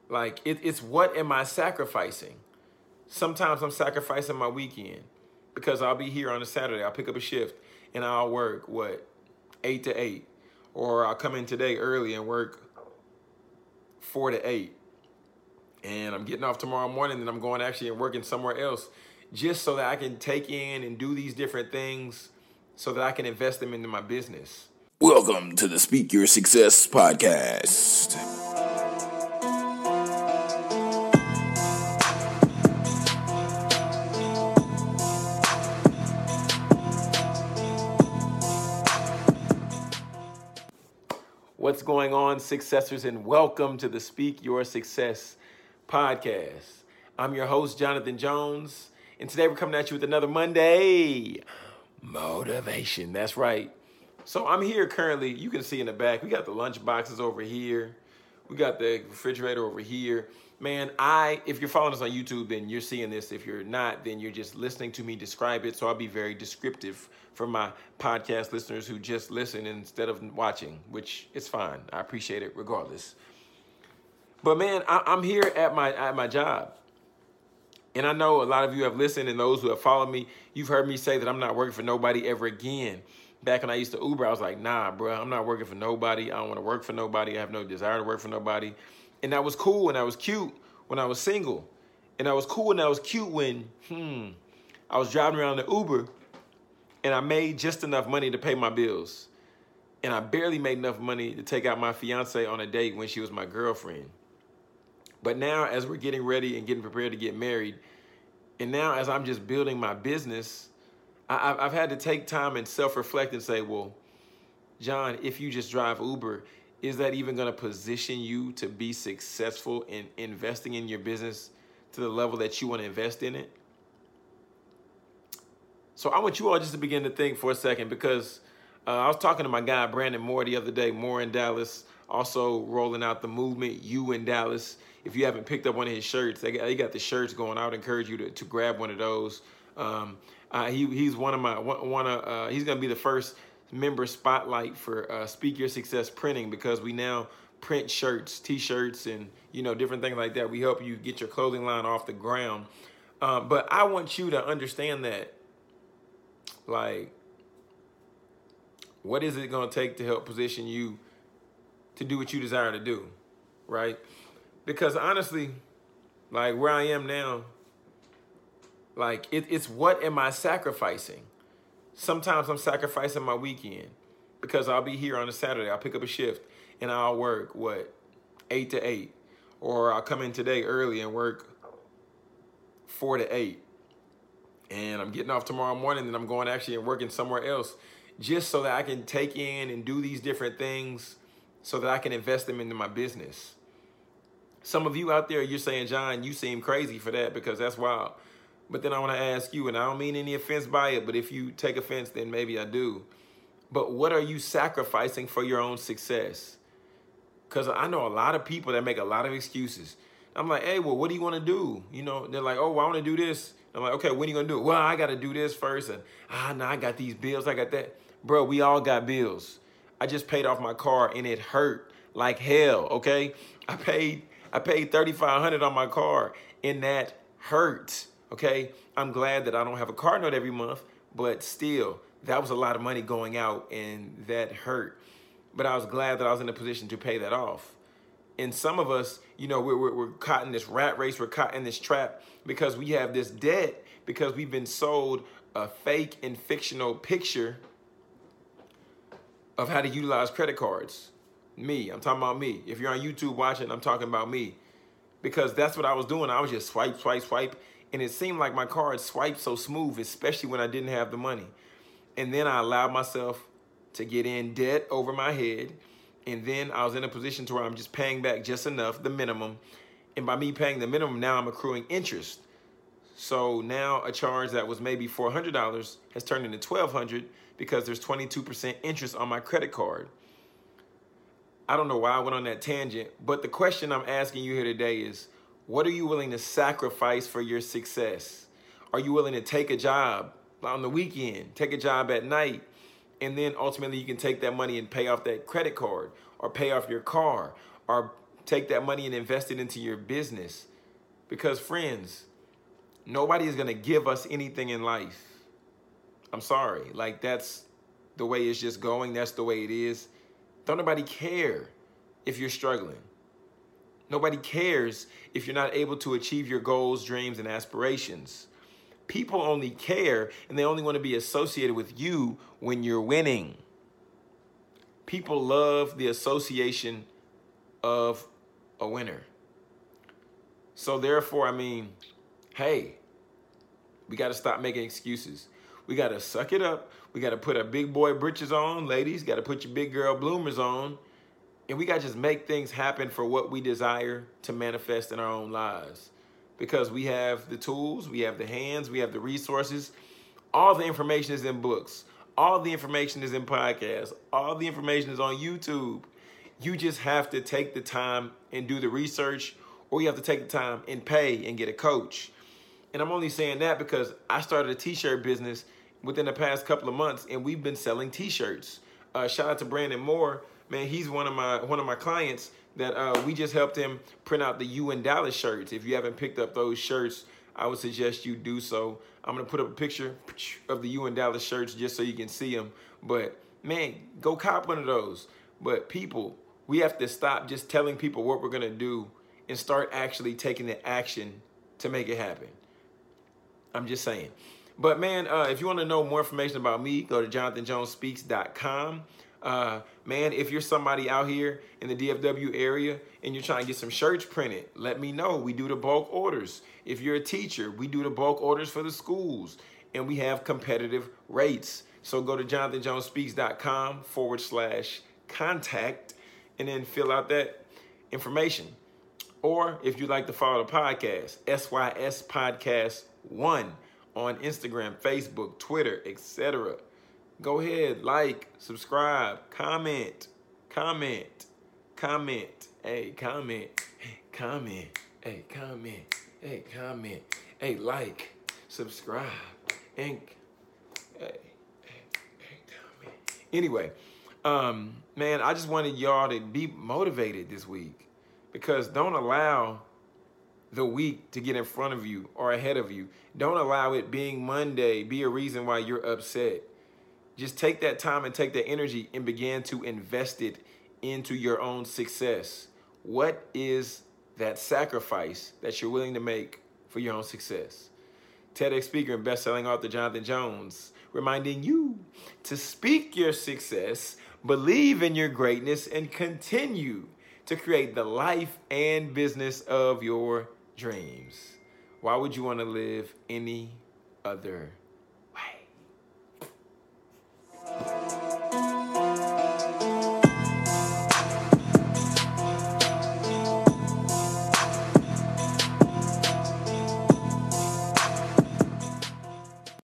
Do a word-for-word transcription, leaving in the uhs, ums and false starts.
Like, it, it's what am I sacrificing? Sometimes I'm sacrificing my weekend because I'll be here on a Saturday. I'll pick up a shift and I'll work, what, eight to eight. Or I'll come in today early and work four to eight. And I'm getting off tomorrow morning and I'm going actually and working somewhere else just so that I can take in and do these different things so that I can invest them into my business. Welcome to the Speak Your Success podcast. What's going on, successors, and welcome to the Speak Your Success podcast. I'm your host, Jonathan Jones, and today we're coming at you with another Monday motivation. That's right. So I'm here currently. You can see in the back, we got the lunch boxes over here. We got the refrigerator over here. Man, I, if you're following us on YouTube, then you're seeing this. If you're not, then you're just listening to me describe it. So I'll be very descriptive for my podcast listeners who just listen instead of watching, which is fine. I appreciate it regardless. But man, I, I'm here at my at my job. And I know a lot of you have listened, and those who have followed me, you've heard me say that I'm not working for nobody ever again. Back when I used to Uber, I was like, nah, bro, I'm not working for nobody. I don't want to work for nobody. I have no desire to work for nobody. And that was cool and that was cute when I was single. And that was cool and that was cute when, hmm, I was driving around the Uber and I made just enough money to pay my bills. And I barely made enough money to take out my fiance on a date when she was my girlfriend. But now as we're getting ready and getting prepared to get married, and now as I'm just building my business, I, I've had to take time and self-reflect and say, well, John, if you just drive Uber, is that even going to position you to be successful in investing in your business to the level that you want to invest in it? So I want you all just to begin to think for a second, because uh, I was talking to my guy, Brandon Moore, the other day, Moore in Dallas, also rolling out the movement, You in Dallas. If you haven't picked up one of his shirts, they got, they got the shirts going. I would encourage you to, to grab one of those. Um, uh, he, he's one of my, one, one of, uh, he's going to be the first member spotlight for uh, Speak Your Success Printing, because we now print shirts, t-shirts, and you know, different things like that. We help you get your clothing line off the ground. Um, but I want you to understand that, like, what is it going to take to help position you to do what you desire to do, right? Because honestly, like where I am now, like it, it's what am I sacrificing? Sometimes I'm sacrificing my weekend because I'll be here on a Saturday. I'll pick up a shift and I'll work, what, eight to eight. Or I'll come in today early and work four to eight. And I'm getting off tomorrow morning and I'm going actually and working somewhere else just so that I can take in and do these different things so that I can invest them into my business. Some of you out there, you're saying, John, you seem crazy for that because that's wild. But then I want to ask you, and I don't mean any offense by it, but if you take offense, then maybe I do. But what are you sacrificing for your own success? Because I know a lot of people that make a lot of excuses. I'm like, hey, well, what do you want to do? You know, they're like, oh, well, I want to do this. I'm like, okay, when are you going to do it? Well, I got to do this first. And, ah, no, I got these bills. I got that. Bro, we all got bills. I just paid off my car, and it hurt like hell, okay? I paid I paid thirty-five hundred dollars on my car, and that hurt. Okay, I'm glad that I don't have a car note every month, but still, that was a lot of money going out, and that hurt. But I was glad that I was in a position to pay that off. And some of us, you know, we're, we're, we're caught in this rat race, we're caught in this trap because we have this debt, because we've been sold a fake and fictional picture of how to utilize credit cards. Me, I'm talking about me. If you're on YouTube watching, I'm talking about me. Because that's what I was doing. I was just swipe, swipe, swipe. And it seemed like my card swiped so smooth, especially when I didn't have the money. And then I allowed myself to get in debt over my head. And then I was in a position to where I'm just paying back just enough, the minimum. And by me paying the minimum, now I'm accruing interest. So now a charge that was maybe four hundred dollars has turned into twelve hundred dollars because there's twenty-two percent interest on my credit card. I don't know why I went on that tangent, but the question I'm asking you here today is, what are you willing to sacrifice for your success? Are you willing to take a job on the weekend, take a job at night, and then ultimately you can take that money and pay off that credit card or pay off your car or take that money and invest it into your business. Because friends, nobody is going to give us anything in life. I'm sorry. Like, that's the way it's just going. That's the way it is. Don't nobody care if you're struggling. Nobody cares if you're not able to achieve your goals, dreams, and aspirations. People only care and they only want to be associated with you when you're winning. People love the association of a winner. So therefore, I mean, hey, we got to stop making excuses. We got to suck it up. We got to put our big boy britches on. Ladies, got to put your big girl bloomers on. And we got to just make things happen for what we desire to manifest in our own lives. Because we have the tools, we have the hands, we have the resources. All the information is in books. All the information is in podcasts. All the information is on YouTube. You just have to take the time and do the research, or you have to take the time and pay and get a coach. And I'm only saying that because I started a t-shirt business within the past couple of months, and we've been selling t-shirts. Uh, shout out to Brandon Moore. Man, he's one of my one of my clients that uh, we just helped him print out the You in Dallas shirts. If you haven't picked up those shirts, I would suggest you do so. I'm going to put up a picture of the You in Dallas shirts just so you can see them. But, man, go cop one of those. But, people, we have to stop just telling people what we're going to do and start actually taking the action to make it happen. I'm just saying. But, man, uh, if you want to know more information about me, go to jonathan jones speaks dot com. Uh, man, if you're somebody out here in the D F W area and you're trying to get some shirts printed, let me know. We do the bulk orders. If you're a teacher, we do the bulk orders for the schools, and we have competitive rates. So go to jonathan jones speaks dot com forward slash contact and then fill out that information. Or if you'd like to follow the podcast, S Y S Podcast one on Instagram, Facebook, Twitter, et cetera. Go ahead, like, subscribe, comment, comment, comment, hey, comment, hey, comment, hey, comment, hey, comment, hey, like, subscribe, and hey, hey, hey, comment. Anyway, um, man, I just wanted y'all to be motivated this week, because don't allow the week to get in front of you or ahead of you. Don't allow it being Monday be a reason why you're upset. Just take that time and take that energy and begin to invest it into your own success. What is that sacrifice that you're willing to make for your own success? TEDx speaker and best-selling author Jonathan Jones, reminding you to speak your success, believe in your greatness, and continue to create the life and business of your dreams. Why would you want to live any other